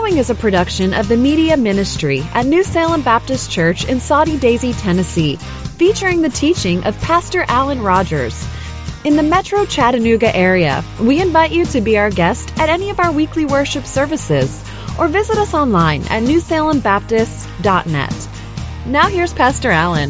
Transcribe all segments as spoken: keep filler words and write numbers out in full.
following is a production of the Media Ministry at New Salem Baptist Church in Soddy Daisy, Tennessee, featuring the teaching of Pastor Alan Rogers. In the Metro Chattanooga area, we invite you to be our guest at any of our weekly worship services or visit us online at new salem baptist dot net. Now here's Pastor Alan.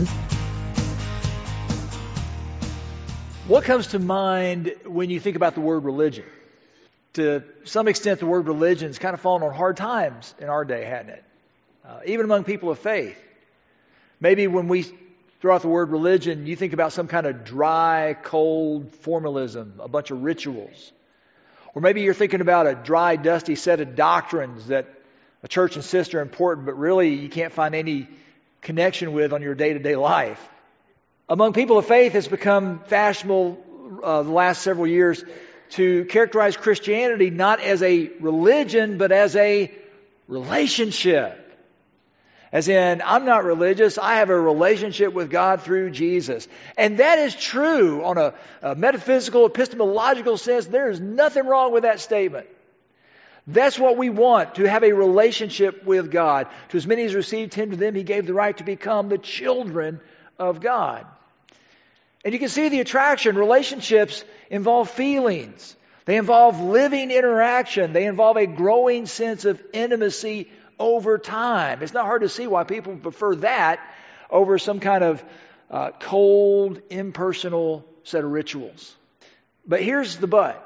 What comes to mind when you think about the word religion? To some extent, the word religion has kind of fallen on hard times in our day, hasn't it? Uh, even among people of faith. Maybe when we throw out the word religion, you think about some kind of dry, cold formalism, a bunch of rituals. Or maybe you're thinking about a dry, dusty set of doctrines that a church insists are important, but really you can't find any connection with on your day-to-day life. Among people of faith, it's become fashionable uh, the last several years to characterize Christianity not as a religion, but as a relationship. As in, I'm not religious, I have a relationship with God through Jesus. And that is true on a, a metaphysical, epistemological sense. There is nothing wrong with that statement. That's what we want, to have a relationship with God. To as many as received Him, to them He gave the right to become the children of God. And you can see the attraction. Relationships involve feelings. They involve living interaction. They involve a growing sense of intimacy over time. It's not hard to see why people prefer that over some kind of uh, cold, impersonal set of rituals. But here's the but.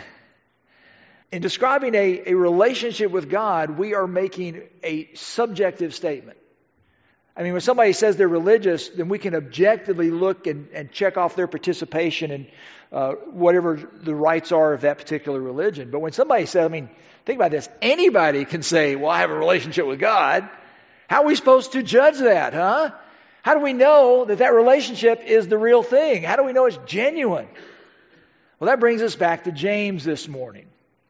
In describing a, a relationship with God, we are making a subjective statement. I mean, when somebody says they're religious, then we can objectively look and, and check off their participation in uh, whatever the rites are of that particular religion. But when somebody says, I mean, think about this. Anybody can say, well, I have a relationship with God. How are we supposed to judge that, huh? How do we know that that relationship is the real thing? How do we know it's genuine? Well, that brings us back to James this morning.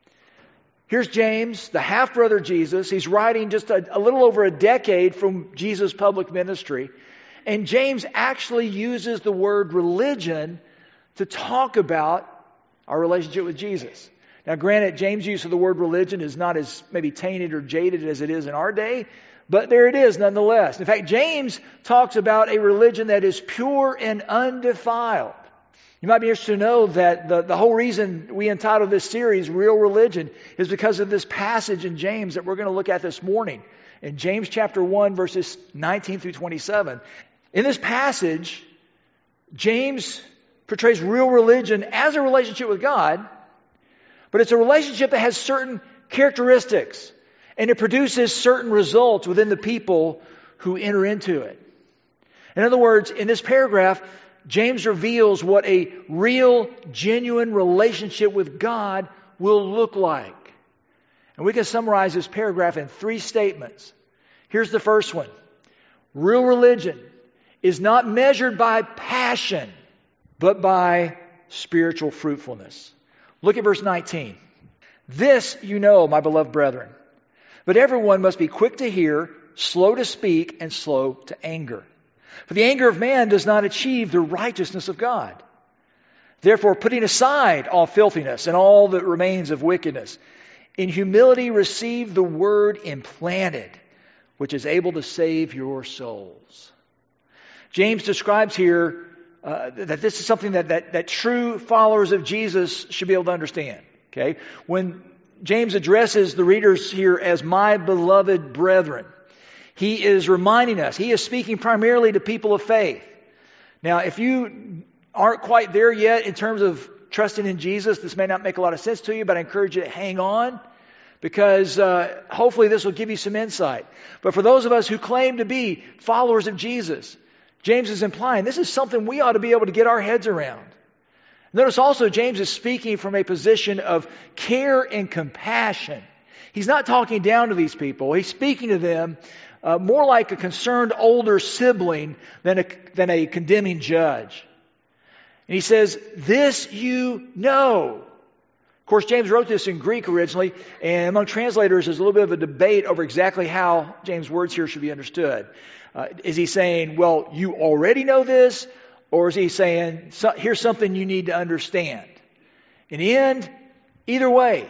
Here's James, the half-brother of Jesus. He's writing just a, a little over a decade from Jesus' public ministry. And James actually uses the word religion to talk about our relationship with Jesus. Now, granted, James' use of the word religion is not as maybe tainted or jaded as it is in our day, but there it is nonetheless. In fact, James talks about a religion that is pure and undefiled. You might be interested to know that the, the whole reason we entitled this series, Real Religion, is because of this passage in James that we're going to look at this morning. In James chapter one, verses nineteen through twenty-seven. In this passage, James portrays real religion as a relationship with God, but it's a relationship that has certain characteristics, and it produces certain results within the people who enter into it. In other words, in this paragraph, James reveals what a real, genuine relationship with God will look like. And we can summarize this paragraph in three statements. Here's the first one. Real religion is not measured by passion, but by spiritual fruitfulness. Look at verse nineteen. This you know, my beloved brethren, but everyone must be quick to hear, slow to speak, and slow to anger. For the anger of man does not achieve the righteousness of God. Therefore, putting aside all filthiness and all that remains of wickedness, in humility receive the word implanted, which is able to save your souls. James describes here uh, that this is something that, that, that true followers of Jesus should be able to understand. Okay? When James addresses the readers here as my beloved brethren, he is reminding us, he is speaking primarily to people of faith. Now, if you aren't quite there yet in terms of trusting in Jesus, this may not make a lot of sense to you, but I encourage you to hang on because uh, hopefully this will give you some insight. But for those of us who claim to be followers of Jesus, James is implying this is something we ought to be able to get our heads around. Notice also James is speaking from a position of care and compassion. He's not talking down to these people. He's speaking to them Uh, more like a concerned older sibling than a, than a condemning judge. And he says, this you know. Of course, James wrote this in Greek originally, and among translators there's a little bit of a debate over exactly how James' words here should be understood. Uh, is he saying, well, you already know this? Or is he saying, so, here's something you need to understand? In the end, either way,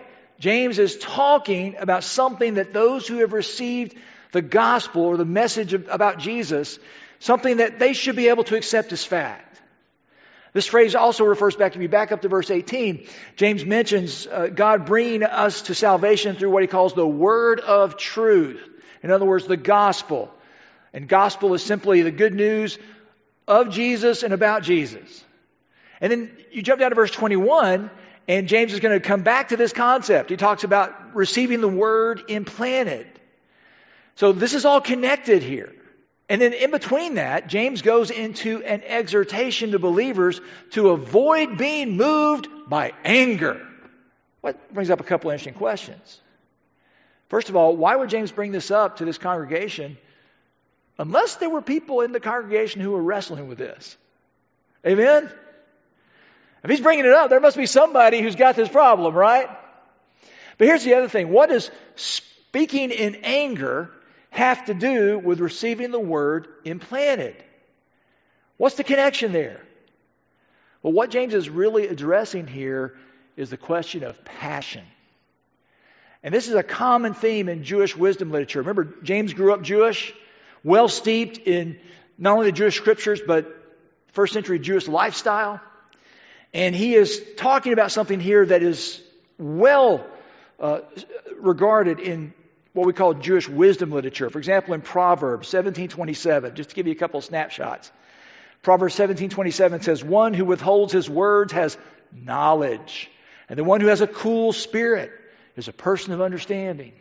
James is talking about something that those who have received the gospel or the message of, about Jesus, something that they should be able to accept as fact. This phrase also refers back, if you back up to verse eighteen, James mentions uh, God bringing us to salvation through what he calls the word of truth. In other words, the gospel. And gospel is simply the good news of Jesus and about Jesus. And then you jump down to verse twenty-one, and James is going to come back to this concept. He talks about receiving the word implanted. So this is all connected here. And then in between that, James goes into an exhortation to believers to avoid being moved by anger. What brings up a couple of interesting questions. First of all, why would James bring this up to this congregation unless there were people in the congregation who were wrestling with this? Amen? If he's bringing it up, there must be somebody who's got this problem, right? But here's the other thing. What does speaking in anger have to do with receiving the word implanted? What's the connection there? Well, what James is really addressing here is the question of passion. And this is a common theme in Jewish wisdom literature. Remember, James grew up Jewish, well steeped in not only the Jewish scriptures, but first century Jewish lifestyle. And he is talking about something here that is well uh, regarded in what we call Jewish wisdom literature. For example, in Proverbs seventeen twenty-seven, just to give you a couple of snapshots. Proverbs seventeen twenty-seven says, "One who withholds his words has knowledge, and the one who has a cool spirit is a person of understanding."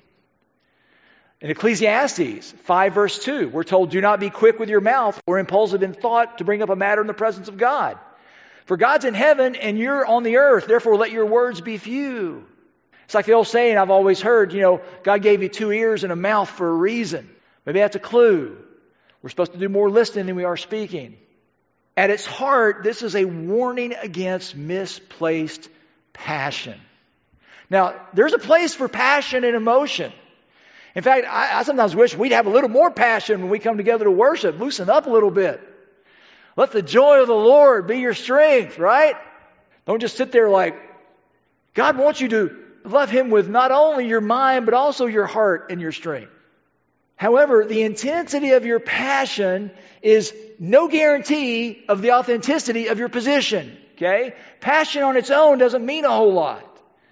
In Ecclesiastes five verse two, we're told, "Do not be quick with your mouth or impulsive in thought to bring up a matter in the presence of God. For God's in heaven and you're on the earth, therefore let your words be few." It's like the old saying I've always heard, you know, God gave you two ears and a mouth for a reason. Maybe that's a clue. We're supposed to do more listening than we are speaking. At its heart, this is a warning against misplaced passion. Now, there's a place for passion and emotion. In fact, I, I sometimes wish we'd have a little more passion when we come together to worship. Loosen up a little bit. Let the joy of the Lord be your strength, right? Don't just sit there like, God wants you to love Him with not only your mind, but also your heart and your strength. However, the intensity of your passion is no guarantee of the authenticity of your position. Okay? Passion on its own doesn't mean a whole lot.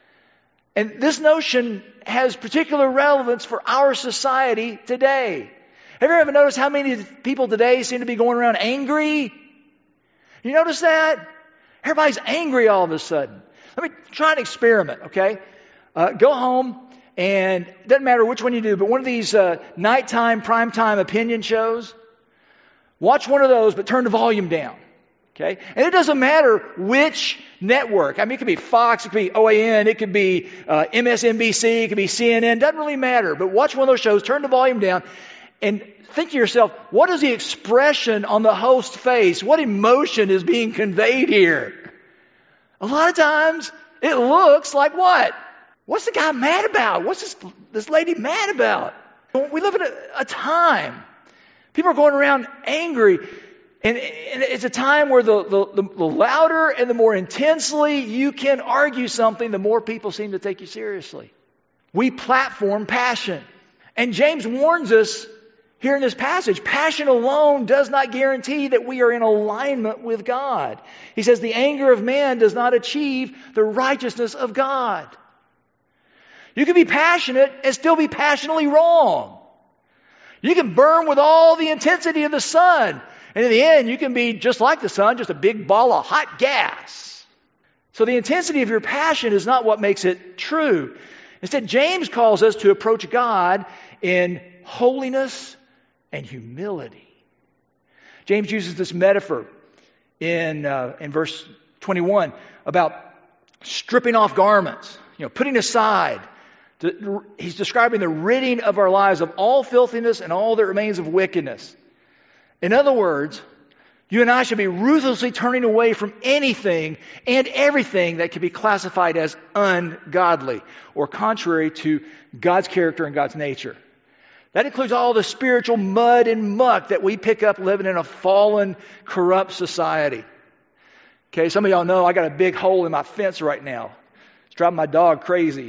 And this notion has particular relevance for our society today. Have you ever noticed how many people today seem to be going around angry? You notice that? Everybody's angry all of a sudden. Let me try an experiment, okay? Uh, go home, and it doesn't matter which one you do, but one of these uh, nighttime, primetime opinion shows, watch one of those, but turn the volume down, okay? And it doesn't matter which network. I mean, it could be Fox, it could be O A N, it could be uh, M S N B C, it could be C N N. Doesn't really matter, but watch one of those shows, turn the volume down, and think to yourself, what is the expression on the host's face? What emotion is being conveyed here? A lot of times, it looks like what? What's the guy mad about? What's this, this lady mad about? We live in a, a time. People are going around angry. And, and it's a time where the, the, the louder and the more intensely you can argue something, the more people seem to take you seriously. We platform passion. And James warns us here in this passage, passion alone does not guarantee that we are in alignment with God. He says the anger of man does not achieve the righteousness of God. You can be passionate and still be passionately wrong. You can burn with all the intensity of the sun, and in the end you can be just like the sun, just a big ball of hot gas. So the intensity of your passion is not what makes it true. Instead, James calls us to approach God in holiness and humility. James uses this metaphor in uh, in verse twenty-one about stripping off garments, you know, putting aside. To, he's describing the ridding of our lives of all filthiness and all that remains of wickedness. In other words, you and I should be ruthlessly turning away from anything and everything that can be classified as ungodly or contrary to God's character and God's nature. That includes all the spiritual mud and muck that we pick up living in a fallen, corrupt society. Okay, some of y'all know I got a big hole in my fence right now. It's driving my dog crazy.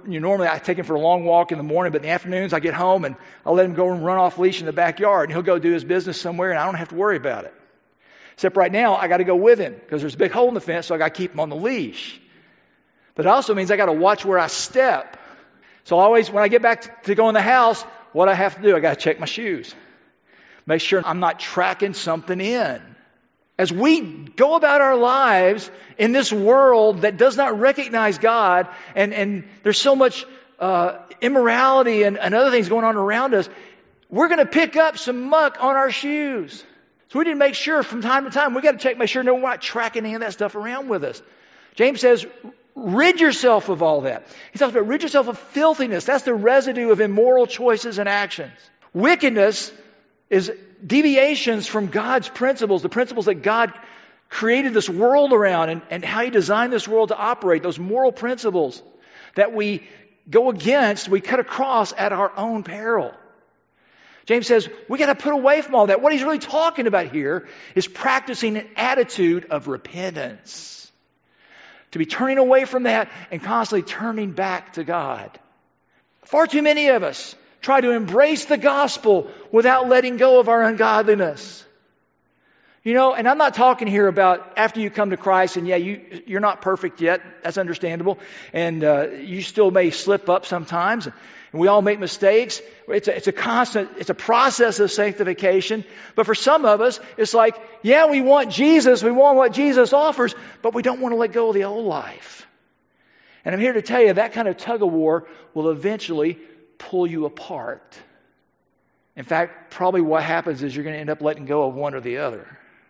You know, normally I take him for a long walk in the morning, but in the afternoons I get home and I'll let him go and run off leash in the backyard, and he'll go do his business somewhere, and I don't have to worry about it. Except right now, I got to go with him because there's a big hole in the fence, so I got to keep him on the leash. But it also means I got to watch where I step. So always, when I get back to go in the house, what I have to do, I got to check my shoes. Make sure I'm not tracking something in. As we go about our lives in this world that does not recognize God, and, and there's so much uh, immorality and, and other things going on around us, we're going to pick up some muck on our shoes. So we need to make sure from time to time, we got to check, make sure no, we're not tracking any of that stuff around with us. James says, rid yourself of all that. He talks about rid yourself of filthiness. That's the residue of immoral choices and actions. Wickedness is deviations from God's principles, the principles that God created this world around, and, and how He designed this world to operate, those moral principles that we go against, we cut across at our own peril. James says, we got to put away from all that. What he's really talking about here is practicing an attitude of repentance. To be turning away from that and constantly turning back to God. Far too many of us try to embrace the gospel without letting go of our ungodliness. You know, and I'm not talking here about after you come to Christ, and yeah, you, you're not perfect yet. That's understandable. And uh, you still may slip up sometimes. And we all make mistakes. It's a, it's a constant, it's a process of sanctification. But for some of us, it's like, yeah, we want Jesus. We want what Jesus offers, but we don't want to let go of the old life. And I'm here to tell you that kind of tug of war will eventually pull you apart. In fact, probably what happens is you're going to end up letting go of one or the other.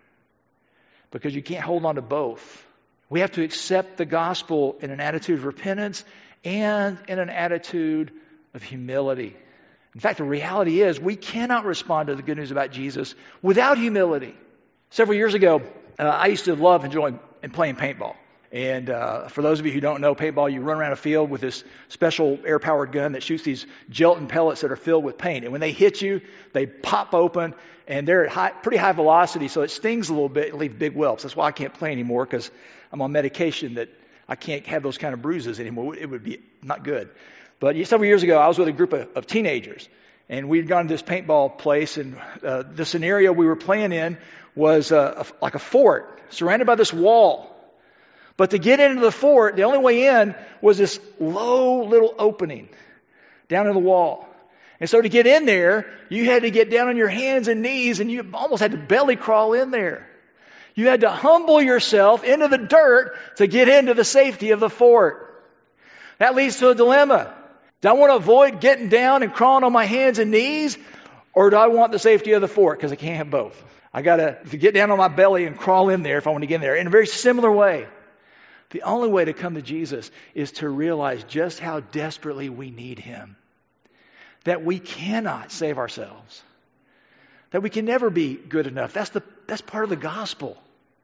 Because you can't hold on to both. We have to accept the gospel in an attitude of repentance and in an attitude of humility. In fact, the reality is we cannot respond to the good news about Jesus without humility. Several years ago, uh, I used to love enjoying and playing paintball. And uh, for those of you who don't know paintball, you run around a field with this special air-powered gun that shoots these gelatin pellets that are filled with paint. And when they hit you, they pop open, and they're at high, pretty high velocity, so it stings a little bit and leaves big whelps. That's why I can't play anymore, because I'm on medication that I can't have those kind of bruises anymore. It would be not good. But several years ago, I was with a group of, of teenagers, and we'd gone to this paintball place, and uh, the scenario we were playing in was uh, a, like a fort surrounded by this wall. But to get into the fort, the only way in was this low little opening down in the wall. And so to get in there, you had to get down on your hands and knees, and you almost had to belly crawl in there. You had to humble yourself into the dirt to get into the safety of the fort. That leads to a dilemma. Do I want to avoid getting down and crawling on my hands and knees, or do I want the safety of the fort? Because I can't have both. I got to get down on my belly and crawl in there if I want to get in there. In a very similar way. The only way to come to Jesus is to realize just how desperately we need Him. That we cannot save ourselves. That we can never be good enough. That's the that's part of the gospel.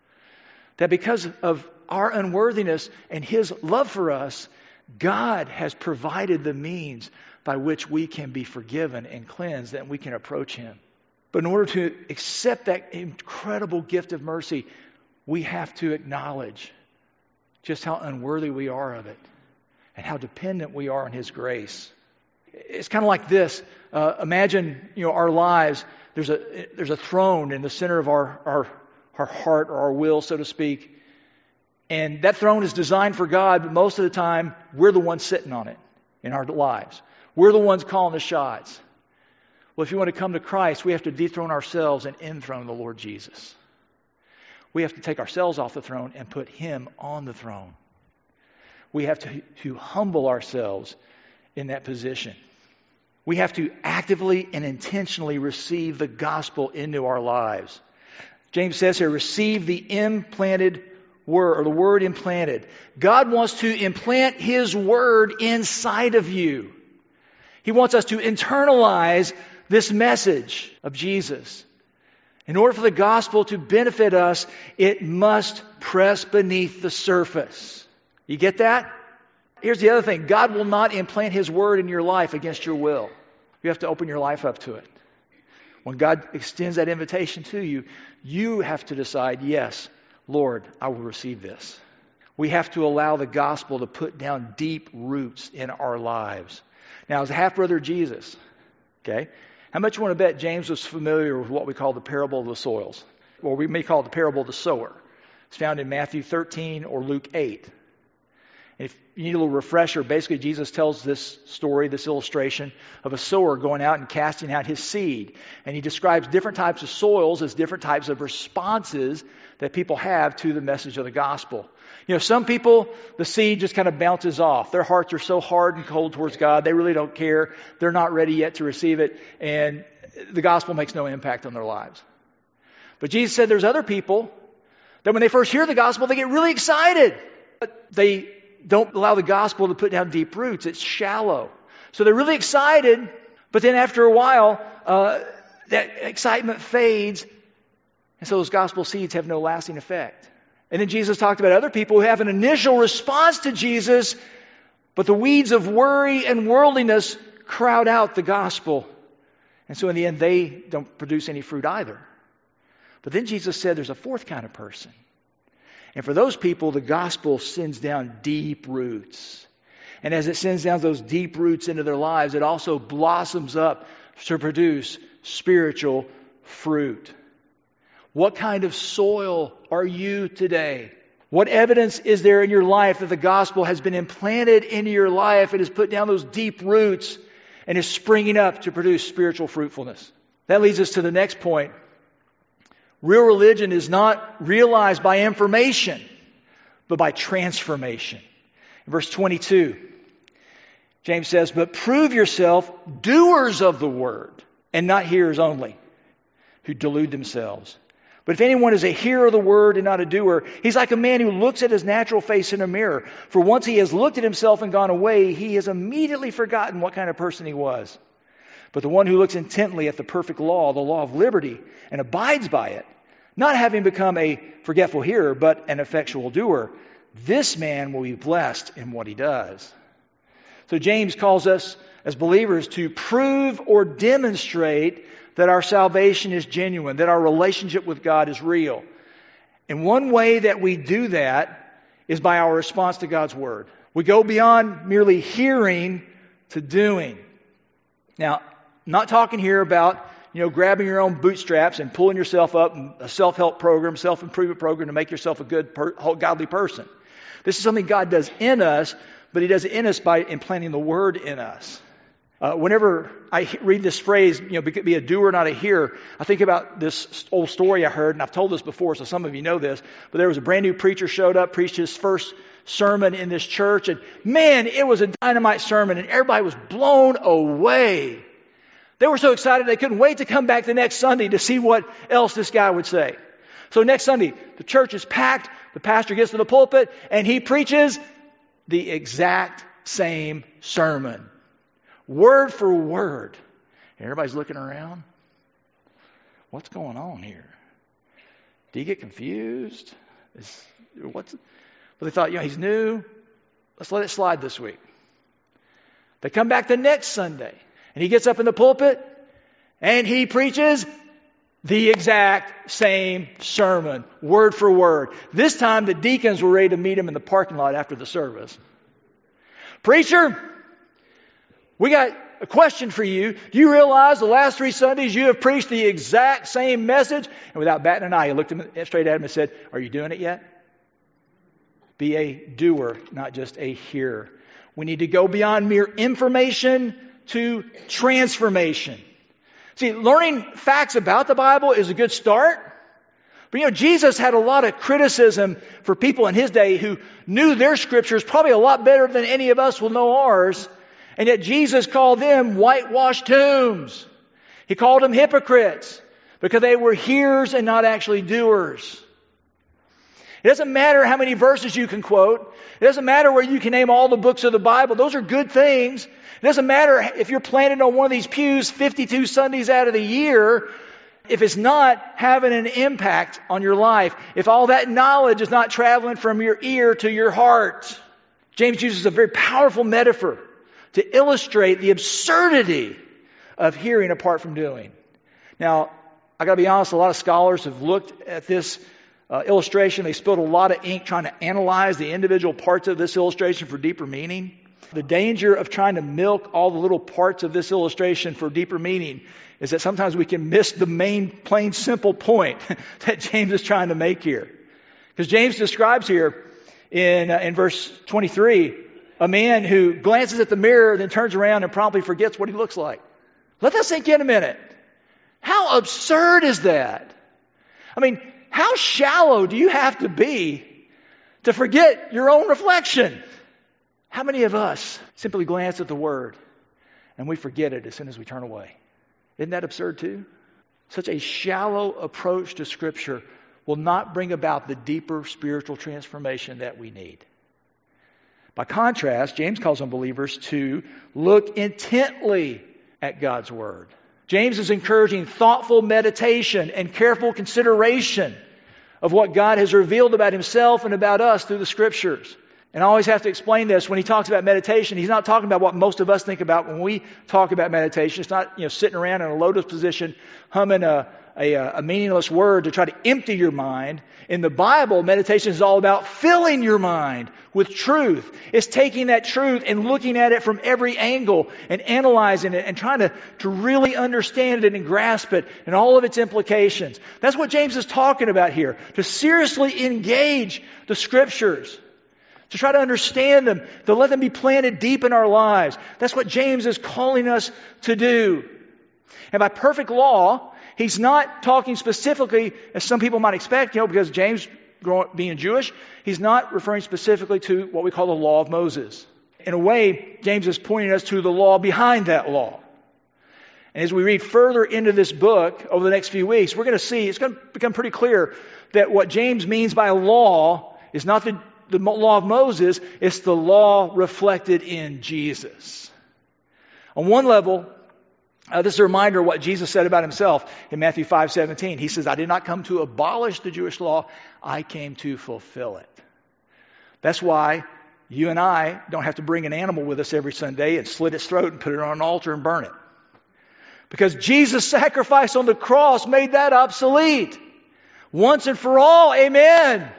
That because of our unworthiness and His love for us, God has provided the means by which we can be forgiven and cleansed, and we can approach Him. But in order to accept that incredible gift of mercy, we have to acknowledge just how unworthy we are of it and how dependent we are on His grace. It's kind of like this. Uh, imagine, you know, our lives. There's a there's a throne in the center of our, our our heart or our will, so to speak. And that throne is designed for God, but most of the time we're the ones sitting on it in our lives. We're the ones calling the shots. Well, if you want to come to Christ, we have to dethrone ourselves and enthrone the Lord Jesus. We have to take ourselves off the throne and put Him on the throne. We have to, to humble ourselves in that position. We have to actively and intentionally receive the gospel into our lives. James says here, receive the implanted word, or the word implanted. God wants to implant His word inside of you. He wants us to internalize this message of Jesus. In order for the gospel to benefit us, it must press beneath the surface. You get that? Here's the other thing. God will not implant His word in your life against your will. You have to open your life up to it. When God extends that invitation to you, you have to decide, yes, Lord, I will receive this. we have to allow the gospel to put down deep roots in our lives. Now, as a half-brother of Jesus, okay, how much you want to bet James was familiar with what we call the parable of the soils? Or we may call it the parable of the sower. It's found in Matthew thirteen or Luke eight. If you need a little refresher, basically Jesus tells this story, this illustration of a sower going out and casting out his seed. And he describes different types of soils as different types of responses that people have to the message of the gospel. You know, some people, the seed just kind of bounces off. Their hearts are so hard and cold towards God, they really don't care. They're not ready yet to receive it, and the gospel makes no impact on their lives. But Jesus said there's other people that when they first hear the gospel, they get really excited. But they don't allow the gospel to put down deep roots. It's shallow. So they're really excited, but then after a while, uh, that excitement fades, and so those gospel seeds have no lasting effect. And then Jesus talked about other people who have an initial response to Jesus, but the weeds of worry and worldliness crowd out the gospel. And so in the end, they don't produce any fruit either. But then Jesus said there's a fourth kind of person. And for those people, the gospel sends down deep roots. And as it sends down those deep roots into their lives, it also blossoms up to produce spiritual fruit. What kind of soil are you today? What evidence is there in your life that the gospel has been implanted into your life? It has put down those deep roots and is springing up to produce spiritual fruitfulness. That leads us to the next point. Real religion is not realized by information, but by transformation. In verse twenty-two, James says, "But prove yourself doers of the word, and not hearers only, who delude themselves. But if anyone is a hearer of the word and not a doer, he's like a man who looks at his natural face in a mirror. For once he has looked at himself and gone away, he has immediately forgotten what kind of person he was. But the one who looks intently at the perfect law, the law of liberty, and abides by it, not having become a forgetful hearer, but an effectual doer, this man will be blessed in what he does." So James calls us as believers to prove or demonstrate that our salvation is genuine, that our relationship with God is real. And one way that we do that is by our response to God's Word. We go beyond merely hearing to doing. Now, I'm not talking here about, you know, grabbing your own bootstraps and pulling yourself up in a self-help program, self-improvement program to make yourself a good, per- godly person. This is something God does in us, but He does it in us by implanting the Word in us. Uh, whenever I read this phrase, you know, be, be a doer, not a hearer, I think about this old story I heard, and I've told this before, so some of you know this, but there was a brand new preacher showed up, preached his first sermon in this church, and man, it was a dynamite sermon, and everybody was blown away. They were so excited they couldn't wait to come back the next Sunday to see what else this guy would say. So next Sunday, the church is packed, the pastor gets to the pulpit, and he preaches the exact same sermon. Word for word. And everybody's looking around. What's going on here? Do you get confused? Is, what's, but they thought, you know, he's new. Let's let it slide this week. They come back the next Sunday. And he gets up in the pulpit. And he preaches the exact same sermon. Word for word. This time the deacons were ready to meet him in the parking lot after the service. Preacher, we got a question for you. Do you realize the last three Sundays you have preached the exact same message? And without batting an eye, he looked him straight at him and said, "Are you doing it yet?" Be a doer, not just a hearer. We need to go beyond mere information to transformation. See, learning facts about the Bible is a good start. But you know, Jesus had a lot of criticism for people in His day who knew their scriptures probably a lot better than any of us will know ours. And yet Jesus called them whitewashed tombs. He called them hypocrites because they were hearers and not actually doers. It doesn't matter how many verses you can quote. It doesn't matter where you can name all the books of the Bible. Those are good things. It doesn't matter if you're planted on one of these pews fifty-two Sundays out of the year. If it's not having an impact on your life, if all that knowledge is not traveling from your ear to your heart. James uses a very powerful metaphor to illustrate the absurdity of hearing apart from doing. Now, I got to be honest, a lot of scholars have looked at this uh, illustration. They spilled a lot of ink trying to analyze the individual parts of this illustration for deeper meaning. The danger of trying to milk all the little parts of this illustration for deeper meaning is that sometimes we can miss the main, plain, simple point that James is trying to make here. Because James describes here in, uh, in verse twenty-three, a man who glances at the mirror, then turns around and promptly forgets what he looks like. Let that sink in a minute. How absurd is that? I mean, how shallow do you have to be to forget your own reflection? How many of us simply glance at the Word and we forget it as soon as we turn away? Isn't that absurd too? Such a shallow approach to Scripture will not bring about the deeper spiritual transformation that we need. By contrast, James calls on believers to look intently at God's Word. James is encouraging thoughtful meditation and careful consideration of what God has revealed about Himself and about us through the Scriptures. And I always have to explain this. When he talks about meditation, he's not talking about what most of us think about when we talk about meditation. It's not, you know, sitting around in a lotus position, humming a, a, a meaningless word to try to empty your mind. In the Bible, meditation is all about filling your mind with truth. It's taking that truth and looking at it from every angle and analyzing it and trying to, to really understand it and grasp it and all of its implications. That's what James is talking about here. To seriously engage the Scriptures. To try to understand them, to let them be planted deep in our lives. That's what James is calling us to do. And by perfect law, he's not talking specifically, as some people might expect, you know, because James, being Jewish, he's not referring specifically to what we call the law of Moses. In a way, James is pointing us to the law behind that law. And as we read further into this book over the next few weeks, we're going to see, it's going to become pretty clear that what James means by law is not the the law of Moses, it's the law reflected in Jesus. On one level, uh, this is a reminder of what Jesus said about Himself in Matthew five seventeen. He says, I did not come to abolish the Jewish law, I came to fulfill it. That's why you and I don't have to bring an animal with us every Sunday and slit its throat and put it on an altar and burn it. Because Jesus' sacrifice on the cross made that obsolete. Once and for all, amen.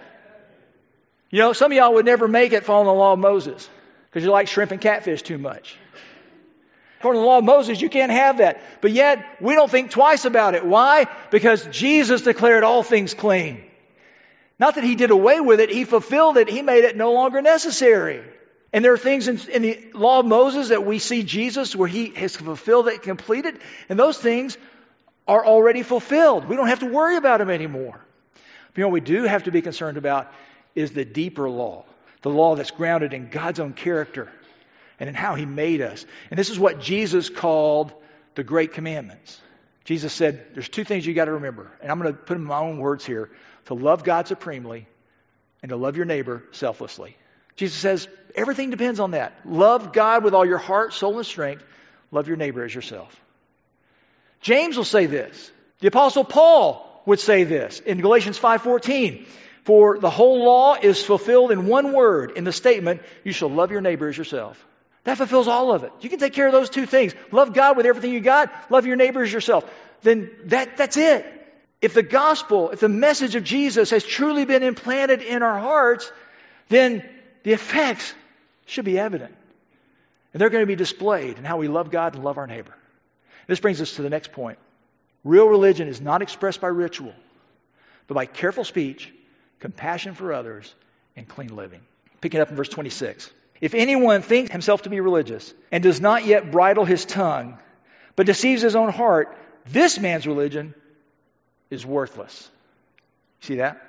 You know, some of y'all would never make it following the law of Moses because you like shrimp and catfish too much. According to the law of Moses, you can't have that. But yet, we don't think twice about it. Why? Because Jesus declared all things clean. Not that He did away with it. He fulfilled it. He made it no longer necessary. And there are things in, in the law of Moses that we see Jesus where He has fulfilled it, completed. And those things are already fulfilled. We don't have to worry about them anymore. But you know what we do have to be concerned about is the deeper law, the law that's grounded in God's own character and in how He made us. And this is what Jesus called the Great Commandments. Jesus said, there's two things you got to remember, and I'm going to put them in my own words here, to love God supremely and to love your neighbor selflessly. Jesus says, everything depends on that. Love God with all your heart, soul, and strength. Love your neighbor as yourself. James will say this. The Apostle Paul would say this in Galatians five fourteen. For the whole law is fulfilled in one word, in the statement, you shall love your neighbor as yourself. That fulfills all of it. You can take care of those two things. Love God with everything you got, love your neighbor as yourself. Then that, that's it. If the gospel, if the message of Jesus has truly been implanted in our hearts, then the effects should be evident. And they're going to be displayed in how we love God and love our neighbor. This brings us to the next point. Real religion is not expressed by ritual, but by careful speech, compassion for others, and clean living. Picking up in verse twenty-six. If anyone thinks himself to be religious and does not yet bridle his tongue, but deceives his own heart, this man's religion is worthless. See that?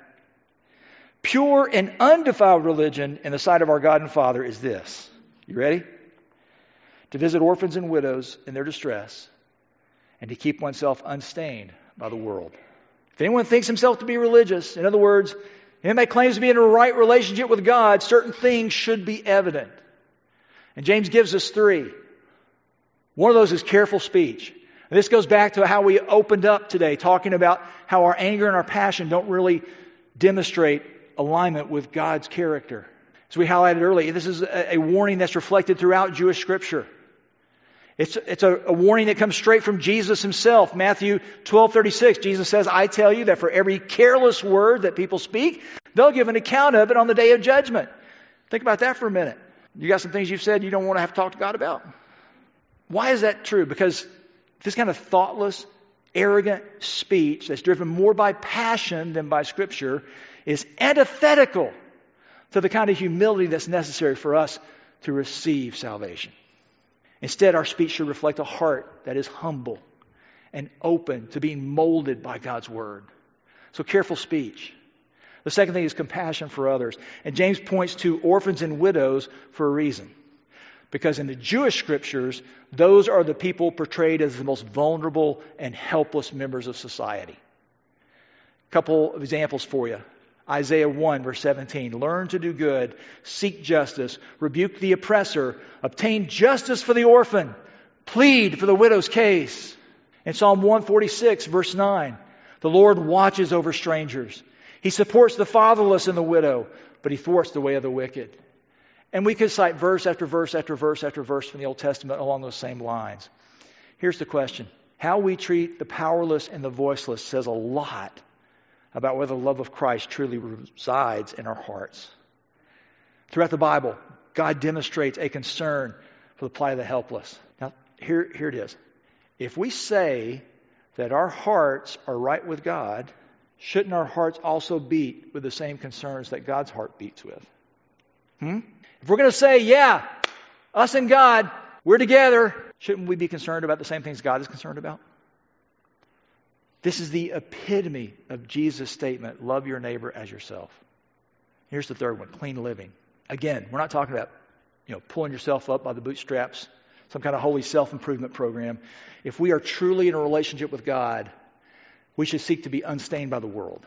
Pure and undefiled religion in the sight of our God and Father is this. You ready? To visit orphans and widows in their distress and to keep oneself unstained by the world. If anyone thinks himself to be religious, in other words, anybody claims to be in a right relationship with God, certain things should be evident. And James gives us three. One of those is careful speech. And this goes back to how we opened up today, talking about how our anger and our passion don't really demonstrate alignment with God's character. As we highlighted earlier, this is a warning that's reflected throughout Jewish Scripture. It's, it's a, a warning that comes straight from Jesus himself. Matthew twelve thirty-six, Jesus says, I tell you that for every careless word that people speak, they'll give an account of it on the day of judgment. Think about that for a minute. You got some things you've said you don't want to have to talk to God about. Why is that true? Because this kind of thoughtless, arrogant speech that's driven more by passion than by Scripture is antithetical to the kind of humility that's necessary for us to receive salvation. Instead, our speech should reflect a heart that is humble and open to being molded by God's Word. So careful speech. The second thing is compassion for others. And James points to orphans and widows for a reason. Because in the Jewish Scriptures, those are the people portrayed as the most vulnerable and helpless members of society. A couple of examples for you. Isaiah one, verse seventeen. Learn to do good, seek justice, rebuke the oppressor, obtain justice for the orphan, plead for the widow's case. In Psalm one forty-six, verse nine. The Lord watches over strangers. He supports the fatherless and the widow, but he thwarts the way of the wicked. And we could cite verse after verse after verse after verse from the Old Testament along those same lines. Here's the question. How we treat the powerless and the voiceless says a lot about whether the love of Christ truly resides in our hearts. Throughout the Bible, God demonstrates a concern for the plight of the helpless. Now, here, here it is. If we say that our hearts are right with God, shouldn't our hearts also beat with the same concerns that God's heart beats with? Hmm? If we're going to say, yeah, us and God, we're together, shouldn't we be concerned about the same things God is concerned about? This is the epitome of Jesus' statement, love your neighbor as yourself. Here's the third one, clean living. Again, we're not talking about, you know, pulling yourself up by the bootstraps, some kind of holy self-improvement program. If we are truly in a relationship with God, we should seek to be unstained by the world.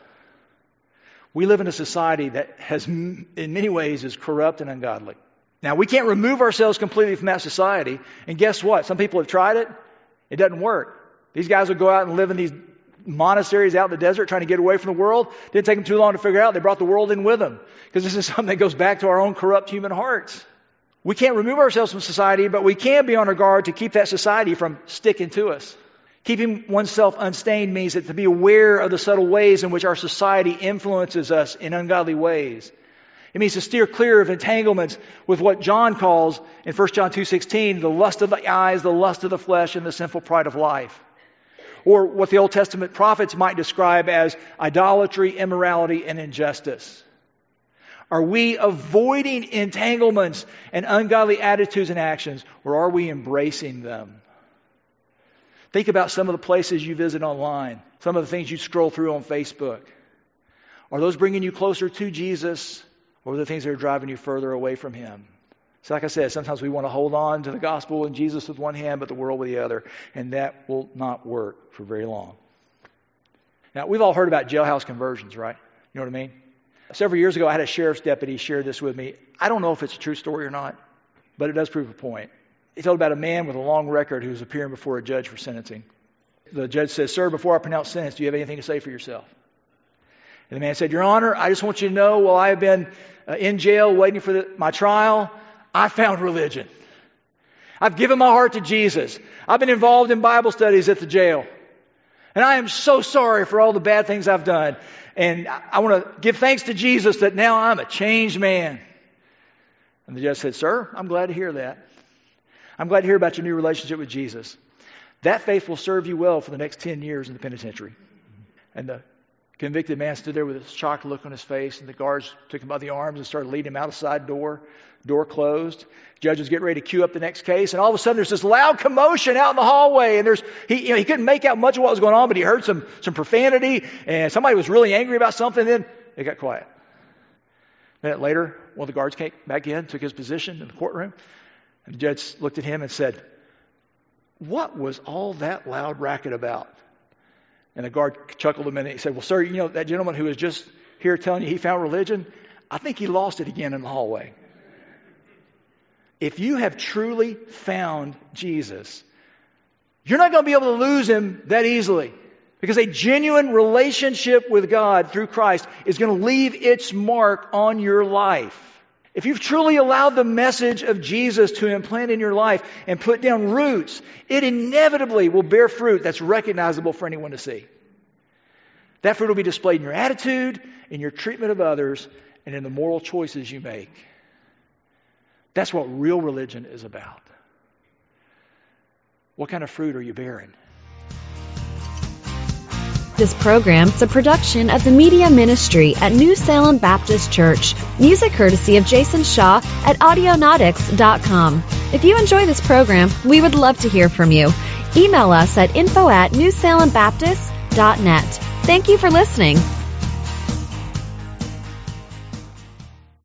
We live in a society that has, in many ways, is corrupt and ungodly. Now, we can't remove ourselves completely from that society. And guess what? Some people have tried it. It doesn't work. These guys will go out and live in these monasteries out in the desert trying to get away from the world. Didn't take them too long to figure out. They brought the world in with them. Because this is something that goes back to our own corrupt human hearts. We can't remove ourselves from society, but we can be on our guard to keep that society from sticking to us. Keeping oneself unstained means that to be aware of the subtle ways in which our society influences us in ungodly ways. It means to steer clear of entanglements with what John calls in First John two sixteen, the lust of the eyes, the lust of the flesh, and the sinful pride of life. Or what the Old Testament prophets might describe as idolatry, immorality, and injustice. Are we avoiding entanglements and ungodly attitudes and actions, or are we embracing them? Think about some of the places you visit online, some of the things you scroll through on Facebook. Are those bringing you closer to Jesus, or are the things that are driving you further away from Him? So like I said, sometimes we want to hold on to the gospel and Jesus with one hand, but the world with the other, and that will not work for very long. Now, we've all heard about jailhouse conversions, right? You know what I mean? Several years ago, I had a sheriff's deputy share this with me. I don't know if it's a true story or not, but it does prove a point. He told about a man with a long record who was appearing before a judge for sentencing. The judge says, "Sir, before I pronounce sentence, do you have anything to say for yourself?" And the man said, "Your Honor, I just want you to know, while I have been uh, in jail waiting for the, my trial, I found religion. I've given my heart to Jesus. I've been involved in Bible studies at the jail. And I am so sorry for all the bad things I've done. And I, I want to give thanks to Jesus that now I'm a changed man." And the judge said, "Sir, I'm glad to hear that. I'm glad to hear about your new relationship with Jesus. That faith will serve you well for the next ten years in the penitentiary." And the convicted man stood there with a shocked look on his face, and the guards took him by the arms and started leading him out a side door. Door closed. Judge was getting ready to queue up the next case, and all of a sudden there's this loud commotion out in the hallway, and there's he you know, he couldn't make out much of what was going on, but he heard some some profanity, and somebody was really angry about something. And then it got quiet. A minute later, one of the guards came back in, took his position in the courtroom, and the judge looked at him and said, "What was all that loud racket about?" And the guard chuckled a minute. He said, "Well, sir, you know, that gentleman who was just here telling you he found religion, I think he lost it again in the hallway." If you have truly found Jesus, you're not going to be able to lose Him that easily. Because a genuine relationship with God through Christ is going to leave its mark on your life. if you've truly allowed the message of Jesus to implant in your life and put down roots, it inevitably will bear fruit that's recognizable for anyone to see. That fruit will be displayed in your attitude, in your treatment of others, and in the moral choices you make. That's what real religion is about. What kind of fruit are you bearing? This program is a production of the Media Ministry at New Salem Baptist Church. Music courtesy of Jason Shaw at audionautics dot com. If you enjoy this program, we would love to hear from you. Email us at info at new salem baptist dot net. Thank you for listening.